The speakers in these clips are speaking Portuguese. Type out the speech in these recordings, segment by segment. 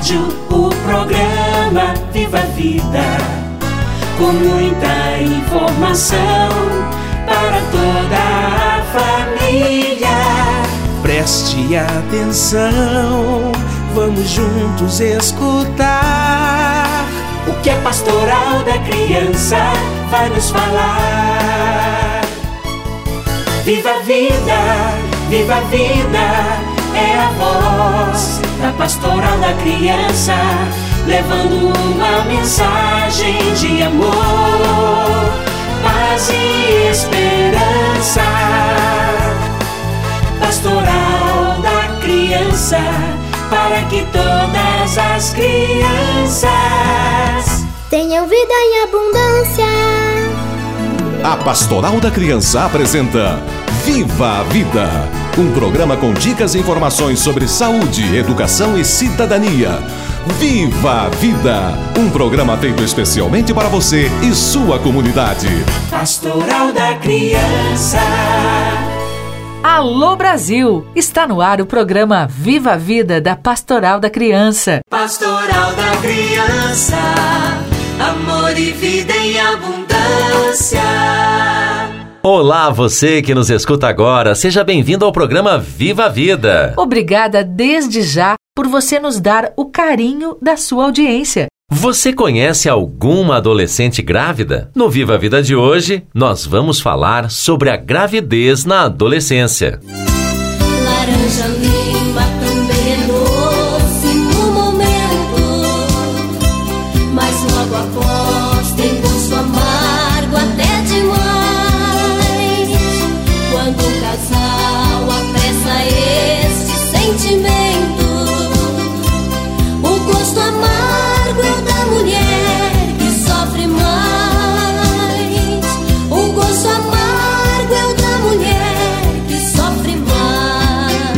rádio, o programa Viva a Vida, com muita informação para toda a família. Preste atenção, vamos juntos escutar o que a Pastoral da Criança vai nos falar. Viva a vida, viva a vida, é a voz da Pastoral da Criança, levando uma mensagem de amor, paz e esperança. Pastoral da Criança, para que todas as crianças tenham vida em abundância. A Pastoral da Criança apresenta Viva a Vida, um programa com dicas e informações sobre saúde, educação e cidadania. Viva a Vida, um programa feito especialmente para você e sua comunidade. Pastoral da Criança. Alô Brasil! Está no ar o programa Viva a Vida da Pastoral da Criança. Pastoral da Criança, amor e vida em abundância. Olá, você que nos escuta agora, seja bem-vindo ao programa Viva a Vida. Obrigada desde já por você nos dar o carinho da sua audiência. Você conhece alguma adolescente grávida? No Viva a Vida de hoje, nós vamos falar sobre a gravidez na adolescência. Laranja lima também é doce no momento, mas logo após tem gosto amargo até demais. Quando o casal apressa este sentimento, o gosto amargo é o da mulher que sofre mais. O gosto amargo é o da mulher que sofre mais.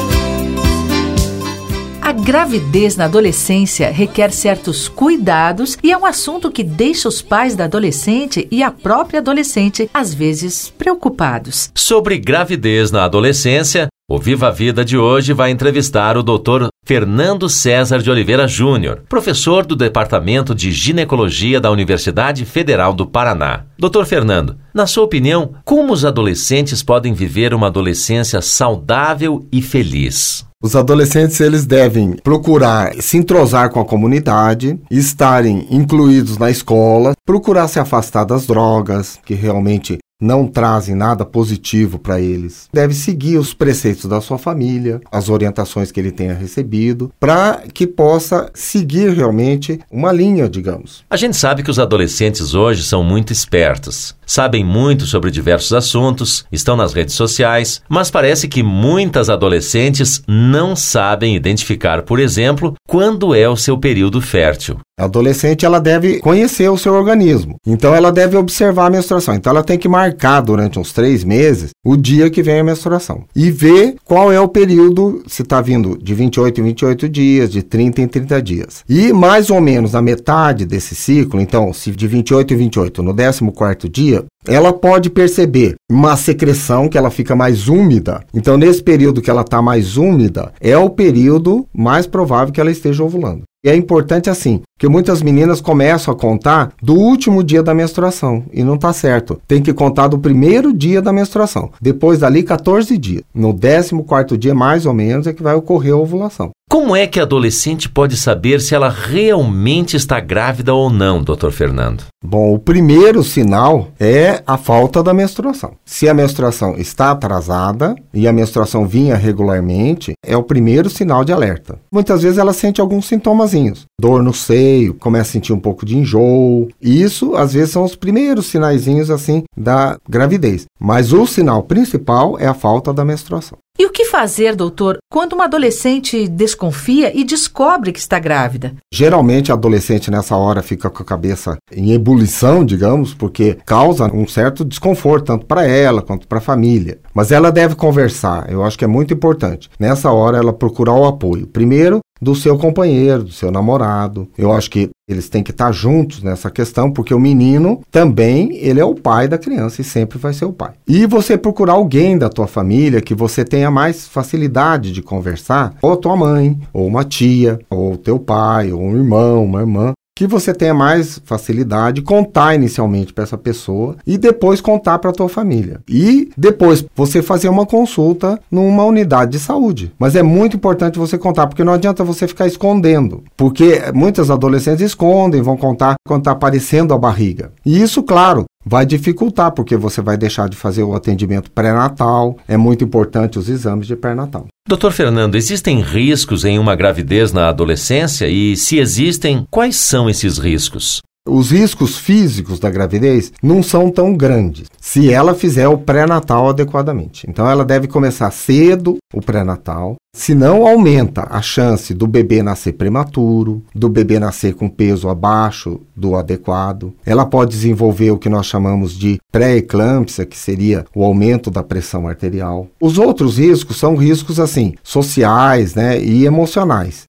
A gravidez na adolescência requer certos cuidados e é um assunto que deixa os pais da adolescente e a própria adolescente, às vezes, preocupados. Sobre gravidez na adolescência, o Viva a Vida de hoje vai entrevistar o Dr. Fernando César de Oliveira Júnior, professor do Departamento de Ginecologia da Universidade Federal do Paraná. Dr. Fernando, na sua opinião, como os adolescentes podem viver uma adolescência saudável e feliz? Os adolescentes, eles devem procurar se entrosar com a comunidade, estarem incluídos na escola, procurar se afastar das drogas, que realmente não trazem nada positivo para eles. Deve seguir os preceitos da sua família, as orientações que ele tenha recebido, para que possa seguir realmente uma linha, digamos. A gente sabe que os adolescentes hoje são muito espertos, sabem muito sobre diversos assuntos, estão nas redes sociais, mas parece que muitas adolescentes não sabem identificar, por exemplo, quando é o seu período fértil. A adolescente, ela deve conhecer o seu organismo. Então, ela deve observar a menstruação. Então, ela tem que marcar durante uns 3 meses o dia que vem a menstruação. E ver qual é o período, se está vindo de 28 em 28 dias, de 30 em 30 dias. E mais ou menos na metade desse ciclo, então, se de 28 em 28, no 14º dia, ela pode perceber uma secreção que ela fica mais úmida. Então, nesse período que ela está mais úmida, é o período mais provável que ela esteja ovulando. E é importante assim, que muitas meninas começam a contar do último dia da menstruação, e não está certo. Tem que contar do primeiro dia da menstruação, depois dali 14 dias. No 14º dia, mais ou menos, é que vai ocorrer a ovulação. Como é que a adolescente pode saber se ela realmente está grávida ou não, Dr. Fernando? Bom, o primeiro sinal é a falta da menstruação. Se a menstruação está atrasada e a menstruação vinha regularmente, é o primeiro sinal de alerta. Muitas vezes ela sente alguns sintomazinhos. Dor no seio, começa a sentir um pouco de enjoo. Isso, às vezes, são os primeiros sinaizinhos, assim, da gravidez. Mas o sinal principal é a falta da menstruação. E o que fazer, doutor, quando uma adolescente desconfia e descobre que está grávida? Geralmente a adolescente nessa hora fica com a cabeça em ebulição, digamos, porque causa um certo desconforto, tanto para ela quanto para a família. Mas ela deve conversar, eu acho que é muito importante. Nessa hora ela procurar o apoio. Primeiro, do seu companheiro, do seu namorado. Eu acho que eles têm que estar juntos nessa questão, porque o menino também, ele é o pai da criança e sempre vai ser o pai. E você procurar alguém da tua família que você tenha mais facilidade de conversar, ou a tua mãe, ou uma tia, ou teu pai, ou um irmão, uma irmã, que você tenha mais facilidade de contar inicialmente para essa pessoa e depois contar para a tua família. E depois você fazer uma consulta numa unidade de saúde. Mas é muito importante você contar, porque não adianta você ficar escondendo. Porque muitas adolescentes escondem, vão contar quando está aparecendo a barriga. E isso, claro, vai dificultar, porque você vai deixar de fazer o atendimento pré-natal. É muito importante os exames de pré-natal. Dr. Fernando, existem riscos em uma gravidez na adolescência? E se existem, quais são esses riscos? Os riscos físicos da gravidez não são tão grandes se ela fizer o pré-natal adequadamente. Então ela deve começar cedo o pré-natal, senão aumenta a chance do bebê nascer prematuro, do bebê nascer com peso abaixo do adequado. Ela pode desenvolver o que nós chamamos de pré-eclâmpsia, que seria o aumento da pressão arterial. Os outros riscos são riscos assim, sociais, né, e emocionais.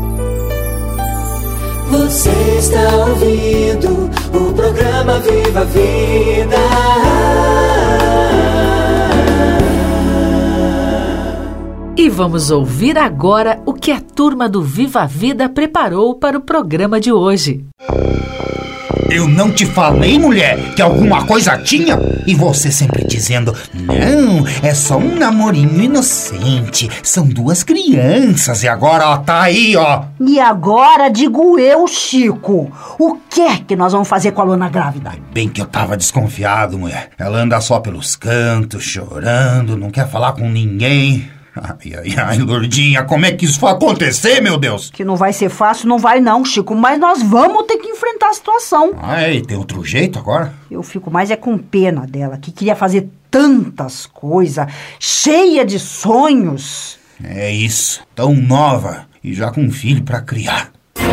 Você está ouvindo o programa Viva a Vida. E vamos ouvir agora o que a turma do Viva a Vida preparou para o programa de hoje. Eu não te falei, mulher, que alguma coisa tinha? E você sempre dizendo, não, é só um namorinho inocente, são 2 crianças e agora, ó, tá aí, ó. E agora digo eu, Chico, o que é que nós vamos fazer com a Lona grávida? Bem que eu tava desconfiado, mulher. Ela anda só pelos cantos, chorando, não quer falar com ninguém. Ai, Lourdinha, como é que isso vai acontecer, meu Deus? Que não vai ser fácil, não vai não, Chico, mas nós vamos ter que enfrentar a situação. Ai, tem outro jeito agora? Eu fico mais com pena dela, que queria fazer tantas coisas, cheia de sonhos. É isso, tão nova e já com um filho pra criar.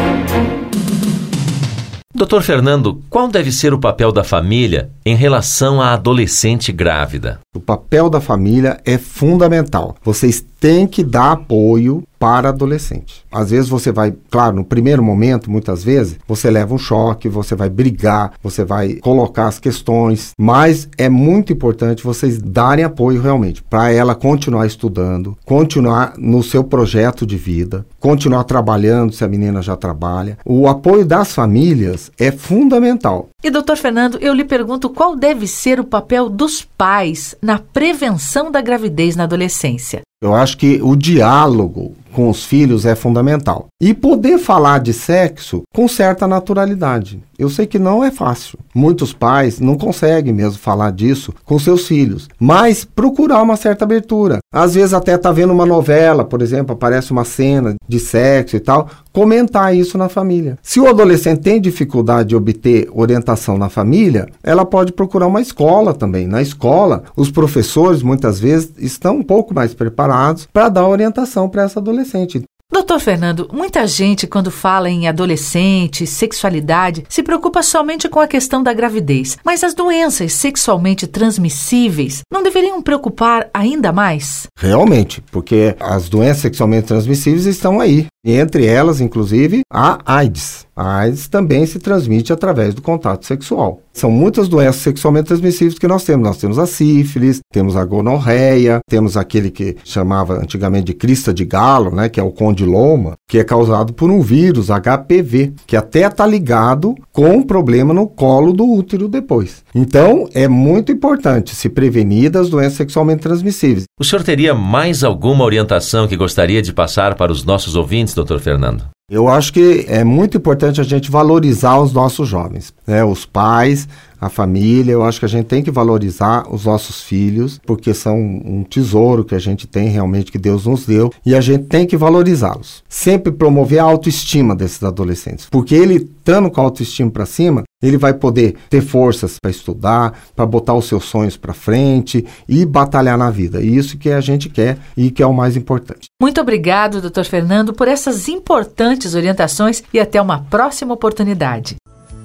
Dr. Fernando, qual deve ser o papel da família em relação à adolescente grávida? O papel da família é fundamental. Vocês têm que dar apoio para adolescente. Às vezes você vai, claro, no primeiro momento, muitas vezes, você leva um choque, você vai brigar, você vai colocar as questões, mas é muito importante vocês darem apoio realmente para ela continuar estudando, continuar no seu projeto de vida, continuar trabalhando, se a menina já trabalha. O apoio das famílias é fundamental. E, doutor Fernando, eu lhe pergunto qual deve ser o papel dos pais na prevenção da gravidez na adolescência. Eu acho que o diálogo com os filhos é fundamental. E poder falar de sexo com certa naturalidade. Eu sei que não é fácil. Muitos pais não conseguem mesmo falar disso com seus filhos. Mas procurar uma certa abertura. Às vezes até tá vendo uma novela, por exemplo, aparece uma cena de sexo e tal. Comentar isso na família. Se o adolescente tem dificuldade de obter orientação na família, ela pode procurar uma escola também. Na escola, os professores muitas vezes estão um pouco mais preparados para dar orientação para essa adolescente. Doutor Fernando, muita gente, quando fala em adolescente, sexualidade, se preocupa somente com a questão da gravidez. Mas as doenças sexualmente transmissíveis não deveriam preocupar ainda mais? Realmente, porque as doenças sexualmente transmissíveis estão aí. E entre elas, inclusive, a AIDS. A AIDS também se transmite através do contato sexual. São muitas doenças sexualmente transmissíveis que nós temos. Nós temos a sífilis, temos a gonorreia, temos aquele que chamava antigamente de crista de galo, né, que é o condiloma, que é causado por um vírus, HPV, que até está ligado com um problema no colo do útero depois. Então, é muito importante se prevenir das doenças sexualmente transmissíveis. O senhor teria mais alguma orientação que gostaria de passar para os nossos ouvintes, doutor Fernando? Eu acho que é muito importante a gente valorizar os nossos jovens, né? Os pais, a família. Eu acho que a gente tem que valorizar os nossos filhos, porque são um tesouro que a gente tem realmente, que Deus nos deu, e a gente tem que valorizá-los. Sempre promover a autoestima desses adolescentes, porque ele, estando com a autoestima para cima, ele vai poder ter forças para estudar, para botar os seus sonhos para frente e batalhar na vida. E isso que a gente quer e que é o mais importante. Muito obrigado, doutor Fernando, por essas importantes orientações e até uma próxima oportunidade.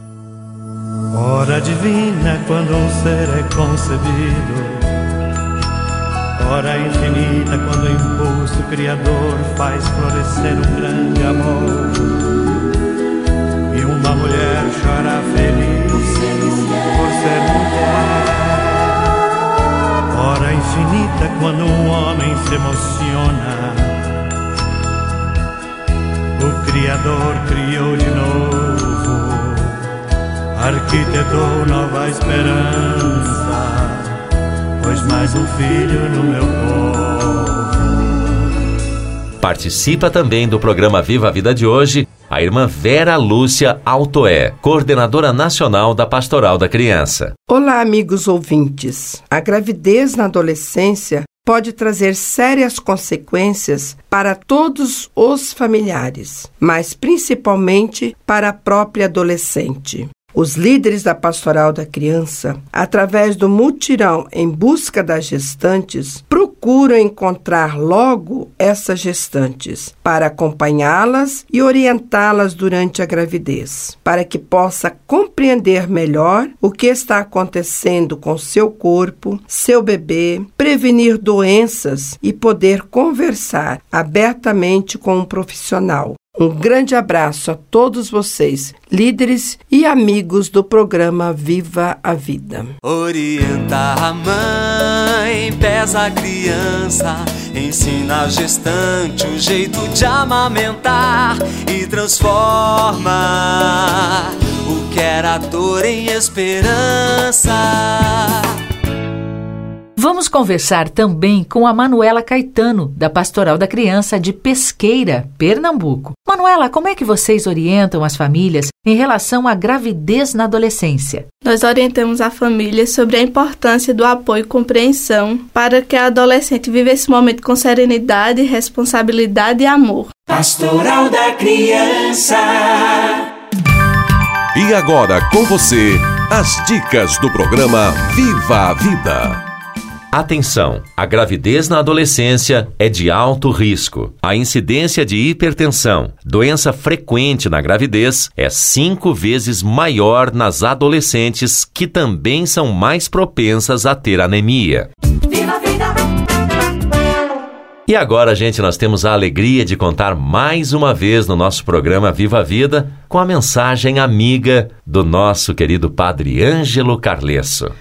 Hora divina quando um ser é concebido, hora infinita quando o impulso Criador faz florescer um grande amor, e uma mulher chora feliz por ser mulher. Hora infinita quando um homem se emociona, o Criador criou de novo, arquitetou nova esperança, pôs mais um filho no meu povo. Participa também do programa Viva a Vida de hoje a irmã Vera Lúcia Altoé, coordenadora nacional da Pastoral da Criança. Olá, amigos ouvintes. A gravidez na adolescência pode trazer sérias consequências para todos os familiares, mas principalmente para a própria adolescente. Os líderes da Pastoral da Criança, através do mutirão em busca das gestantes, procuram encontrar logo essas gestantes para acompanhá-las e orientá-las durante a gravidez, para que possa compreender melhor o que está acontecendo com seu corpo, seu bebê, prevenir doenças e poder conversar abertamente com um profissional. Um grande abraço a todos vocês, líderes e amigos do programa Viva a Vida. Orienta a mãe, pesa a criança, ensina a gestante o jeito de amamentar e transforma o que era dor em esperança. Vamos conversar também com a Manuela Caetano, da Pastoral da Criança de Pesqueira, Pernambuco. Manuela, como é que vocês orientam as famílias em relação à gravidez na adolescência? Nós orientamos a família sobre a importância do apoio e compreensão para que a adolescente viva esse momento com serenidade, responsabilidade e amor. Pastoral da Criança. E agora com você, as dicas do programa Viva a Vida. Atenção! A gravidez na adolescência é de alto risco. A incidência de hipertensão, doença frequente na gravidez, é 5 vezes maior nas adolescentes, que também são mais propensas a ter anemia. Viva a vida! E agora, gente, nós temos a alegria de contar mais uma vez no nosso programa Viva a Vida com a mensagem amiga do nosso querido Padre Ângelo Carlesso.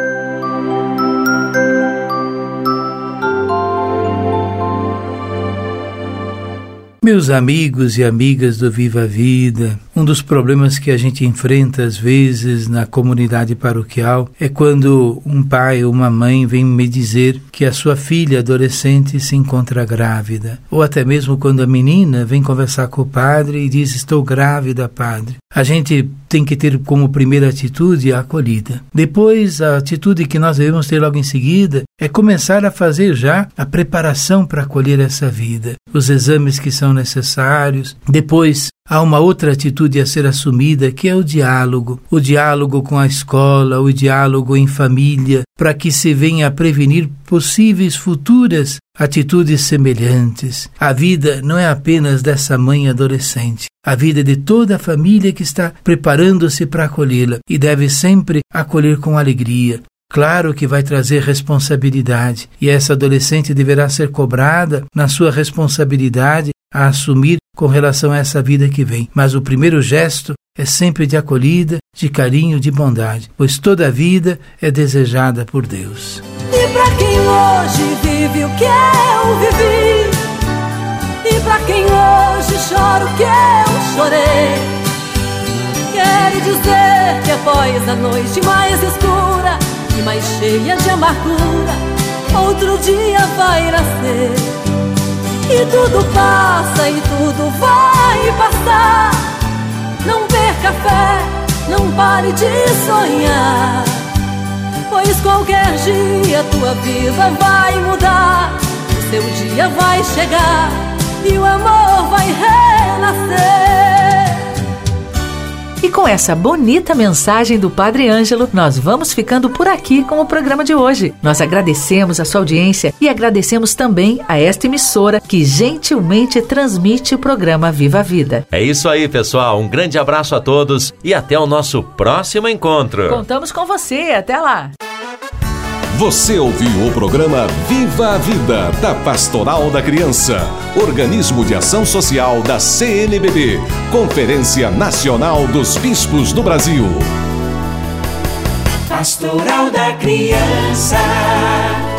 Meus amigos e amigas do Viva a Vida, um dos problemas que a gente enfrenta às vezes na comunidade paroquial é quando um pai ou uma mãe vem me dizer que a sua filha adolescente se encontra grávida. Ou até mesmo quando a menina vem conversar com o padre e diz: estou grávida, padre. A gente tem que ter como primeira atitude a acolhida. Depois, a atitude que nós devemos ter logo em seguida é começar a fazer já a preparação para acolher essa vida. Os exames que são necessários. Depois, há uma outra atitude a ser assumida, que é o diálogo. O diálogo com a escola, o diálogo em família, para que se venha a prevenir possíveis futuras atitudes semelhantes. A vida não é apenas dessa mãe adolescente. A vida é de toda a família que está preparando-se para acolhê-la e deve sempre acolher com alegria. Claro que vai trazer responsabilidade e essa adolescente deverá ser cobrada na sua responsabilidade a assumir com relação a essa vida que vem. Mas o primeiro gesto é sempre de acolhida, de carinho, de bondade, pois toda a vida é desejada por Deus. E pra quem hoje vive o que eu vivi, e pra quem hoje chora o que eu chorei, quero dizer que após a noite mais escura e mais cheia de amargura, outro dia vai nascer. E tudo passa e tudo vai passar. Não perca a fé, não pare de sonhar, pois qualquer dia tua vida vai mudar. O seu dia vai chegar e o amor vai renascer. E com essa bonita mensagem do Padre Ângelo, nós vamos ficando por aqui com o programa de hoje. Nós agradecemos a sua audiência e agradecemos também a esta emissora que gentilmente transmite o programa Viva a Vida. É isso aí, pessoal. Um grande abraço a todos e até o nosso próximo encontro. Contamos com você. Até lá. Você ouviu o programa Viva a Vida, da Pastoral da Criança, organismo de ação social da CNBB, Conferência Nacional dos Bispos do Brasil. Pastoral da Criança.